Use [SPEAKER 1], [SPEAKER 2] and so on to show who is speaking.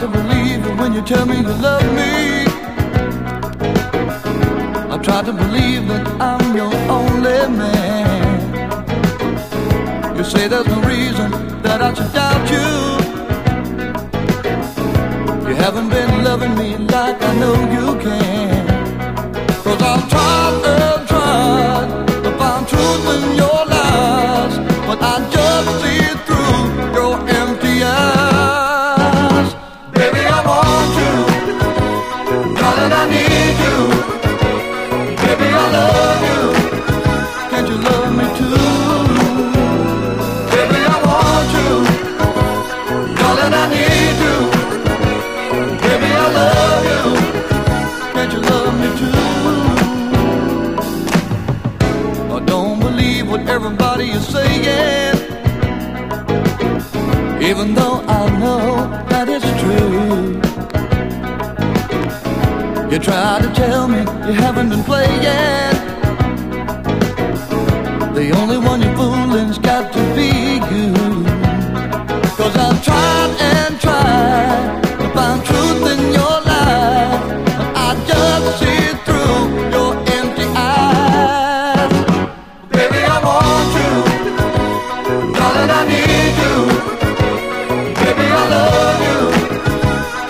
[SPEAKER 1] to believe it when you tell me you love me. I try to believe that I'm your only man. You say there's no reason that I should doubt you. You haven't been loving me like I know you can. 'Cause I've tried and tried to find truth in your lies, but I just see through your empty eyes. Baby, I want you, darling, I need you. Baby, I love you, can't you love me too? Baby, I want you, darling, I need you. Baby, I love you, can't you love me too? I don't believe what everybody is saying, even though I know that it's true. You try to tell me you haven't been playing. The only one you're fooling's got to